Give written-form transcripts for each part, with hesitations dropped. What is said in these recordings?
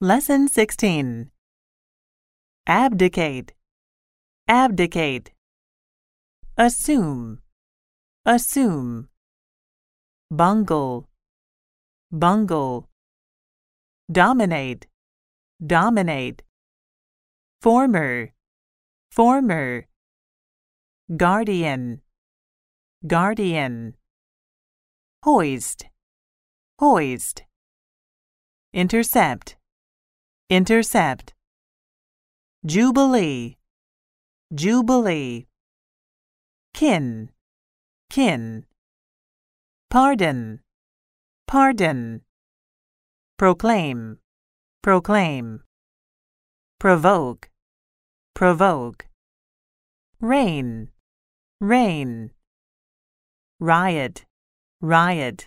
Lesson 16. Abdicate, abdicate. Assume, assume. Bungle, bungle. Dominate, dominate. Former, former. Guardian, guardian. Hoist, hoist. Intercept, intercept. Jubilee, jubilee. Kin, kin. Pardon, pardon. Proclaim, proclaim. Provoke, provoke. Rain, rain. Riot, riot.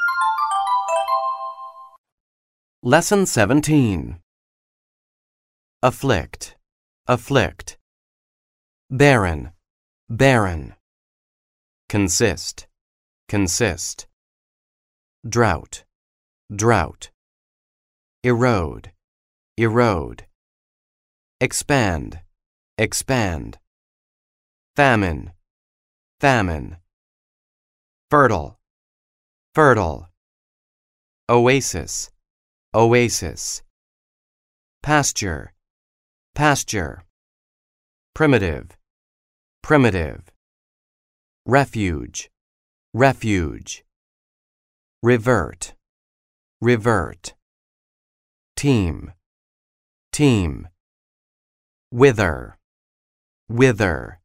Lesson 17. Afflict, afflict. Barren, barren. Consist, consist. Drought, drought. Erode, erode. Expand, expand. Famine, famine. Fertile, fertile. Oasis, oasis. Pasture, pasture. Primitive, primitive. Refuge, refuge. Revert, revert. Team, team. Wither, wither.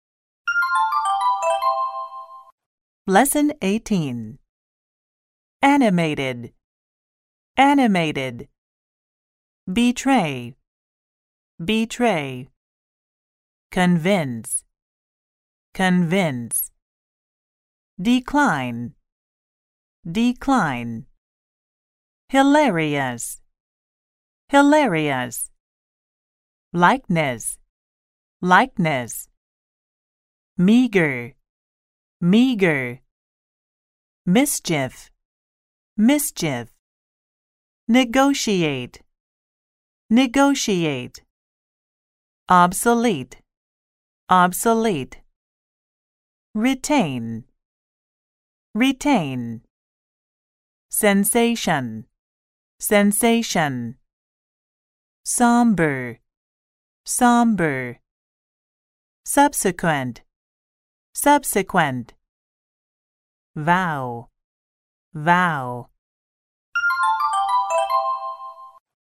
Lesson 18. Animated, animated. Betray, betray. Convince, convince. Decline, decline. Hilarious, hilarious. Likeness, likeness. Meager, meager. Mischief, mischief. Negotiate, negotiate. Obsolete, obsolete. Retain, retain. Sensation, sensation. Somber, somber. Subsequent, subsequent. Vow, vow.